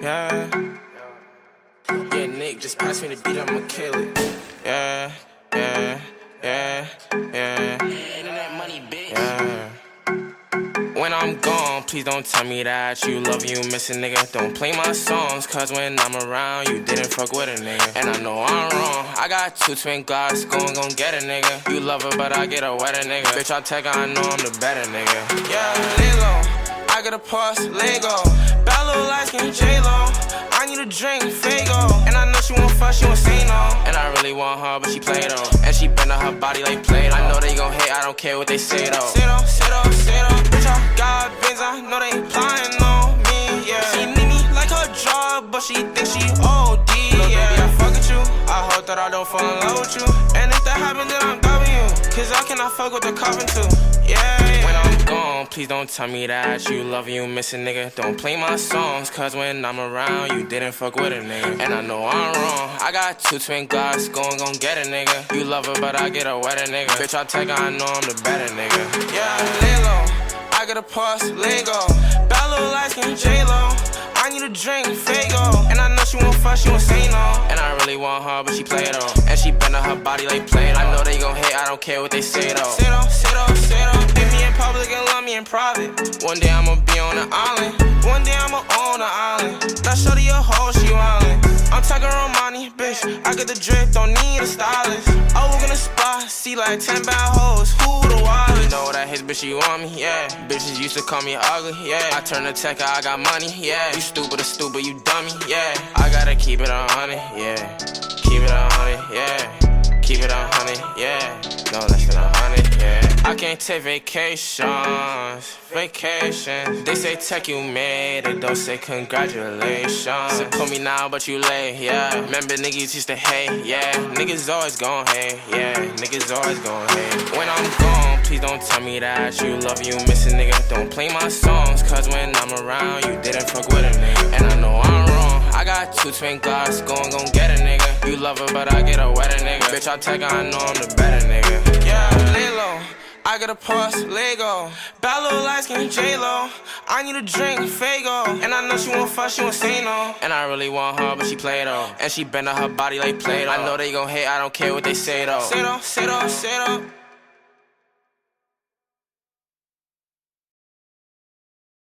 Yeah. Yeah, Nick, just pass me the beat, I'ma kill it. Yeah, yeah, yeah, yeah. Internet money, bitch. Yeah. When I'm gone, please don't tell me that you love you missing, nigga. Don't play my songs, cause when I'm around, you didn't fuck with a nigga. And I know I'm wrong. I got 2 twin Glocks, gon' get a nigga. You love her, but I get a wetter nigga. Bitch, I take her, I know I'm the better nigga. Yeah, lay low. I got a pause, Lego. Bad little light skin, J-Lo. I need a drink, Fago. And I know she won't fuck, she won't say no. And I really want her, but she play though. And she bend on her body like Play-Doh. I know they gon' hate, I don't care what they say though. Say though, say though, say though. Bitch, I got bins, I know they plying on me, yeah. She need me like her job, but she thinks she OD, yeah. Baby, I fuck with you. I hope that I don't fall in love with you. And if that happens, then I'm W. Cause I cannot fuck with the coven too, yeah, yeah. When I'm gone, please don't tell me that you love you missing, nigga. Don't play my songs, cause when I'm around, you didn't fuck with a nigga. And I know I'm wrong. I got 2 twin Glocks, gon' get a nigga. You love her, but I get a wetter nigga. Bitch, I take her, I know I'm the better nigga. Yeah, lay low. I got a pause, Lego. Bad little light skin, J-Lo. I need a drink, Fago. And I know she won't fuck, she won't say no. And I really want her, but she play though. And she bend on her body like Play-Doh. I know they gon' hate, I don't care what they say though. Say though, say though, say though. Hate me in public and love me in private. One day I'ma be on the island. One day I'ma own the island. That shorty a hoe, she wildin'. I'm talking Romani, bitch. I get the drip, don't need a stylist. I walk in the spot, see like 10 bad hoes. Who the wildest? Know that his bitch, she want me, yeah. Bitches used to call me ugly, yeah. I turn the tech, I got money, yeah. You stupid or stupid, you dummy, yeah. I gotta keep it 100, yeah. Keep it 100, yeah. Keep it 100, yeah. No less than 100, yeah. I can't take vacations. They say tech, you made it, don't say congratulations. So call me now, but you late, yeah. Remember niggas used to hate, yeah. Niggas always gon' hate, yeah. Niggas always gon' hate. When I'm gone, please don't tell me that you love you missing, nigga. Don't play my songs, cause when I'm around, you didn't fuck with a nigga. And I know I'm wrong. I got 2 twin Glocks, gon' get a nigga. You love her, but I get a wetter nigga. Bitch, I take her, I know I'm the better nigga. Yeah, lay low. I got a pause, Lego. Bad little light skin, J-Lo. I need a drink, Fago. And I know she won't fuck, she won't say no. And I really want her, but she play though. And she bend on her body like Play-Doh. I know they gon' hate, I don't care what they say though. Say though, say though, say though.